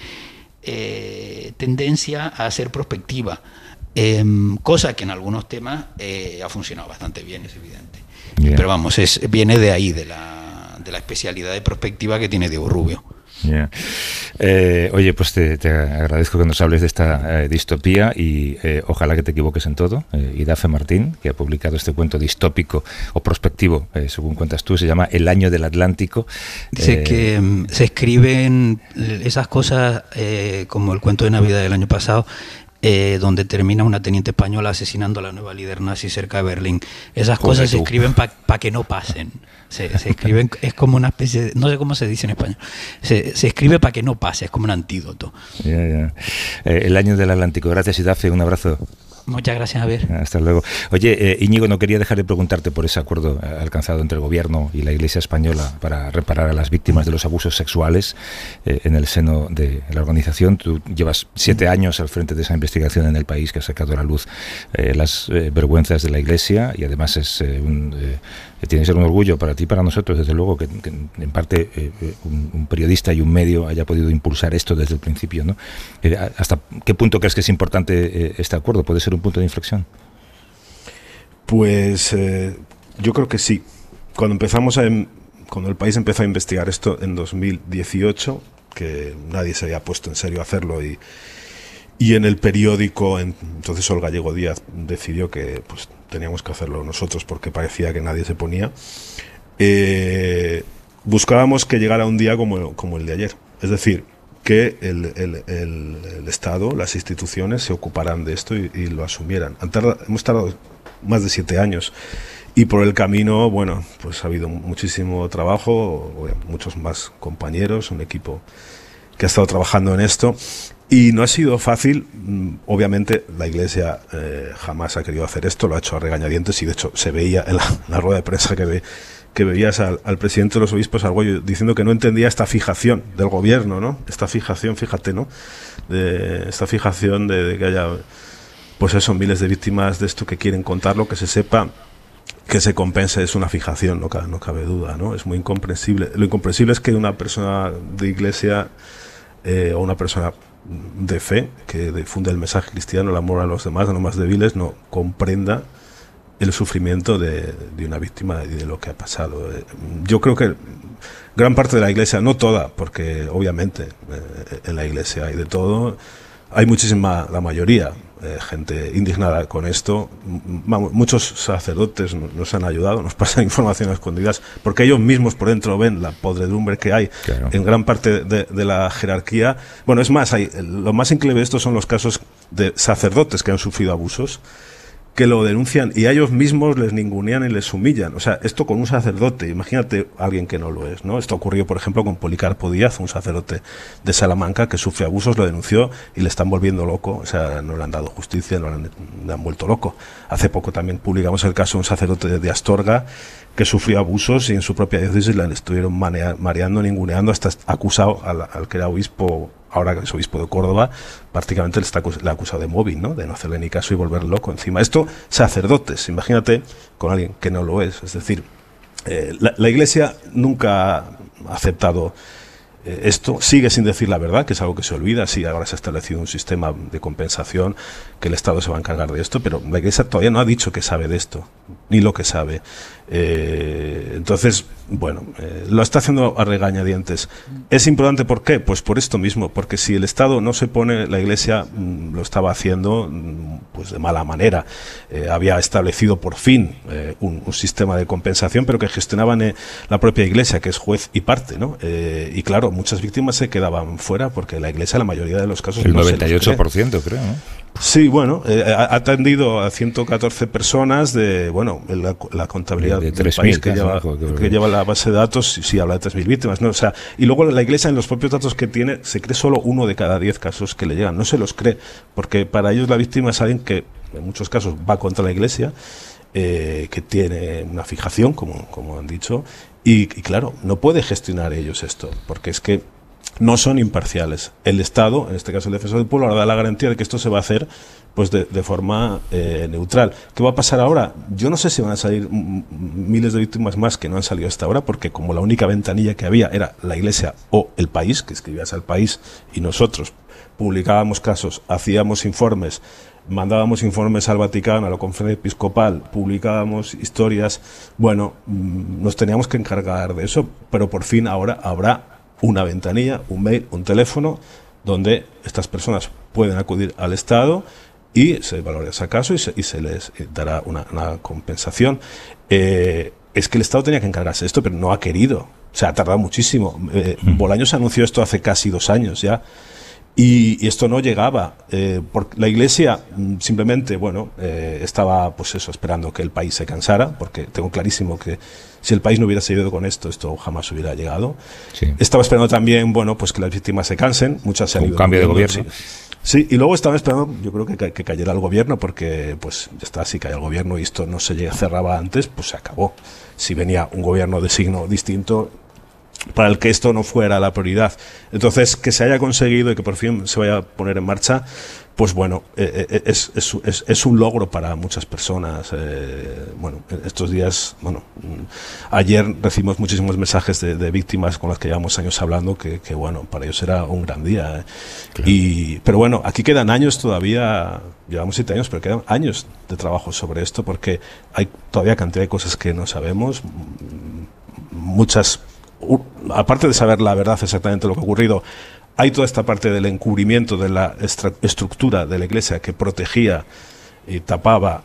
tendencia a ser prospectiva, cosa que en algunos temas ha funcionado bastante bien, es evidente. Yeah. Pero vamos, viene de ahí, de la especialidad de prospectiva que tiene Diego Rubio. Yeah. Oye, pues te agradezco que nos hables de esta distopía y ojalá que te equivoques en todo. Idafe Martín, que ha publicado este cuento distópico o prospectivo, según cuentas tú, se llama El año del Atlántico. Dice que se escriben esas cosas como el cuento de Navidad del año pasado, donde termina una teniente española asesinando a la nueva líder nazi cerca de Berlín. Esas cosas se escriben para que no pasen. Se escriben, es como una especie de, no sé cómo se dice en español, se escribe para que no pase, es como un antídoto. El año del Atlántico. Gracias, Idafe, un abrazo. Muchas gracias, Javier. Hasta luego. Oye, Íñigo, no quería dejar de preguntarte por ese acuerdo alcanzado entre el Gobierno y la Iglesia española para reparar a las víctimas de los abusos sexuales en el seno de la organización. Tú llevas 7 años al frente de esa investigación en el país que ha sacado a la luz las vergüenzas de la Iglesia, y además tiene que ser un orgullo para ti y para nosotros, desde luego, que en parte un periodista y un medio haya podido impulsar esto desde el principio, ¿no? ¿Hasta qué punto crees que es importante este acuerdo? ¿Puede ser un punto de inflexión? Pues yo creo que sí. Cuando el país empezó a investigar esto en 2018, que nadie se había puesto en serio a hacerlo, y en el periódico, entonces Olga Gallego Díaz decidió que pues teníamos que hacerlo nosotros porque parecía que nadie se ponía. Buscábamos que llegara un día como el de ayer, es decir, que el Estado, las instituciones se ocuparan de esto y lo asumieran. Hemos tardado más de 7 años y por el camino, bueno, pues ha habido muchísimo trabajo, muchos más compañeros, un equipo que ha estado trabajando en esto. Y no ha sido fácil. Obviamente la Iglesia jamás ha querido hacer esto, lo ha hecho a regañadientes, y de hecho se veía en la rueda de prensa que veías al presidente de los obispos, Argüello, diciendo que no entendía esta fijación del gobierno, ¿no? Esta fijación, fíjate, ¿no? Esta fijación de que haya, pues eso, miles de víctimas de esto, que quieren contarlo, que se sepa, que se compense, es una fijación, no cabe duda, ¿no? Es muy incomprensible. Lo incomprensible es que una persona de Iglesia o una persona de fe que difunde el mensaje cristiano, el amor a los demás, a los más débiles, no comprenda el sufrimiento de una víctima y de lo que ha pasado. Yo creo que gran parte de la Iglesia, no toda, porque obviamente en la Iglesia hay de todo, hay muchísima, la mayoría gente indignada con esto. Muchos sacerdotes nos han ayudado, nos pasan informaciones escondidas, porque ellos mismos por dentro ven la podredumbre que hay en gran parte de la jerarquía. Bueno, es más, lo más increíble de esto son los casos de sacerdotes que han sufrido abusos, que lo denuncian y a ellos mismos les ningunean y les humillan. O sea, esto con un sacerdote, imagínate a alguien que no lo es, ¿no? Esto ocurrió, por ejemplo, con Policarpo Díaz, un sacerdote de Salamanca que sufre abusos, lo denunció y le están volviendo loco. O sea, no le han dado justicia, le han vuelto loco. Hace poco también publicamos el caso de un sacerdote de Astorga que sufrió abusos y en su propia diócesis le estuvieron mareando, ninguneando, hasta acusado al que era obispo, ahora que es obispo de Córdoba, prácticamente le ha acusado de mobbing, ¿no? De no hacerle ni caso y volverle loco encima. Esto, sacerdotes, imagínate con alguien que no lo es. Es decir, la Iglesia nunca ha aceptado esto, sigue sin decir la verdad, que es algo que se olvida. Sí, ahora se ha establecido un sistema de compensación, que el Estado se va a encargar de esto, pero la Iglesia todavía no ha dicho que sabe de esto, ni lo que sabe. Entonces, bueno, lo está haciendo a regañadientes. ¿Es importante por qué? Pues por esto mismo, porque si el Estado no se pone, la Iglesia lo estaba haciendo pues de mala manera. Había establecido por fin un sistema de compensación, pero que gestionaban la propia Iglesia, que es juez y parte, ¿no? Y claro, muchas víctimas se quedaban fuera porque la Iglesia, la mayoría de los casos, el 98%, creo, ¿no? Sí, bueno, ha atendido a 114 personas de, bueno, la contabilidad de del país que lleva la base de datos, sí habla de 3.000 víctimas, ¿no? O sea, y luego la Iglesia, en los propios datos que tiene, se cree solo 1 de cada 10 casos que le llegan. No se los cree, porque para ellos la víctima es alguien que, en muchos casos, va contra la Iglesia, que tiene una fijación, como han dicho, y claro, no puede gestionar ellos esto, porque es que no son imparciales. El Estado, en este caso el Defensor del Pueblo, ahora da la garantía de que esto se va a hacer pues de forma neutral. ¿Qué va a pasar ahora? Yo no sé si van a salir miles de víctimas más que no han salido hasta ahora, porque como la única ventanilla que había era la Iglesia o el País, que escribías al País, y nosotros publicábamos casos, hacíamos informes, mandábamos informes al Vaticano, a la Conferencia Episcopal, publicábamos historias, bueno, nos teníamos que encargar de eso, pero por fin ahora habrá una ventanilla, un mail, un teléfono, donde estas personas pueden acudir al Estado y se valora ese caso y se les dará una compensación. Es que el Estado tenía que encargarse de esto, pero no ha querido. O sea, ha tardado muchísimo. Bolaños anunció esto hace casi 2 años ya. Y esto no llegaba. Porque la Iglesia simplemente, bueno, estaba pues eso, esperando que el país se cansara, porque tengo clarísimo que si el país no hubiera seguido con esto jamás hubiera llegado. Sí. Estaba esperando también, bueno, pues que las víctimas se cansen. Muchas se han ido. Un cambio de gobierno. Sí, y luego estaban esperando, yo creo que cayera el gobierno, porque pues ya está, si cae el gobierno y esto no se cerraba antes, pues se acabó. Si venía un gobierno de signo distinto, para el que esto no fuera la prioridad. Entonces, que se haya conseguido y que por fin se vaya a poner en marcha, pues bueno, es un logro para muchas personas. Bueno, estos días, bueno, ayer recibimos muchísimos mensajes de víctimas con las que llevamos años hablando, que bueno, para ellos era un gran día. Claro. Pero bueno, aquí quedan años todavía, llevamos 7 años, pero quedan años de trabajo sobre esto, porque hay todavía cantidad de cosas que no sabemos, muchas. Aparte de saber la verdad exactamente lo que ha ocurrido, hay toda esta parte del encubrimiento de la estructura de la Iglesia que protegía y tapaba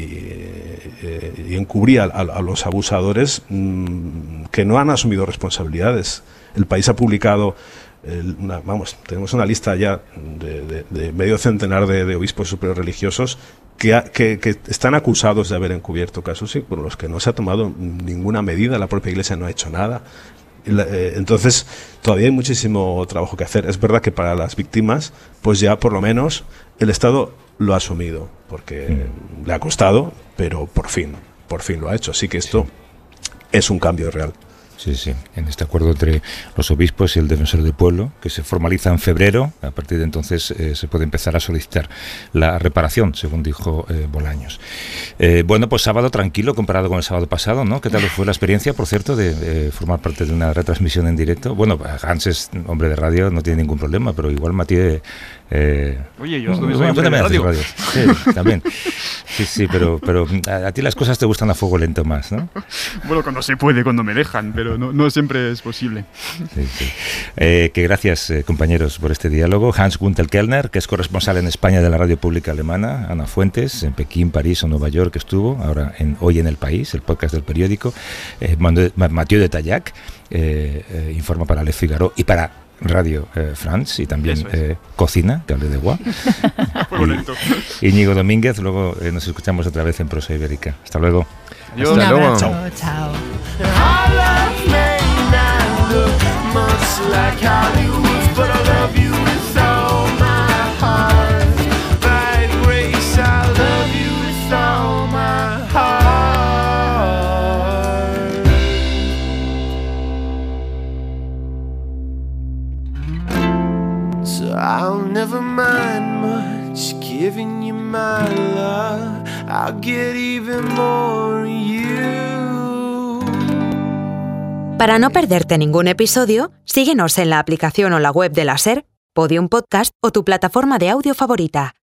y encubría a los abusadores, que no han asumido responsabilidades. El país ha publicado, tenemos una lista ya de medio centenar de obispos superiores religiosos que están acusados de haber encubierto casos y por los que no se ha tomado ninguna medida, la propia Iglesia no ha hecho nada. Entonces todavía hay muchísimo trabajo que hacer. Es verdad que para las víctimas pues ya por lo menos el Estado lo ha asumido, porque le ha costado, pero por fin lo ha hecho, así que esto es un cambio real. Sí, en este acuerdo entre los obispos y el Defensor del Pueblo, que se formaliza en febrero. A partir de entonces se puede empezar a solicitar la reparación, según dijo Bolaños. Bueno, pues sábado tranquilo comparado con el sábado pasado, ¿no? ¿Qué tal fue la experiencia, por cierto, de formar parte de una retransmisión en directo? Bueno, Hans es hombre de radio, no tiene ningún problema, pero igual Matías... Oye, yo estuve en radio. Sí, también. Sí, pero a ti las cosas te gustan a fuego lento más, ¿no? Bueno, cuando se puede, cuando me dejan, pero no siempre es posible. Sí. Que gracias, compañeros, por este diálogo. Hans-Günther Kellner, que es corresponsal en España de la radio pública alemana, Ana Fuentes, en Pekín, París o Nueva York estuvo, ahora Hoy en el País, el podcast del periódico, Mathieu de Tallac, informa para Le Figaro y para Radio France, y también cocina, que hable de guá. Íñigo Domínguez, luego nos escuchamos otra vez en Prosa Ibérica. Hasta luego. Adiós. Un abrazo. Chao. I'll never mind much giving you my love. I'll get even more of you. Para no perderte ningún episodio, síguenos en la aplicación o la web de la SER, Podium Podcast o tu plataforma de audio favorita.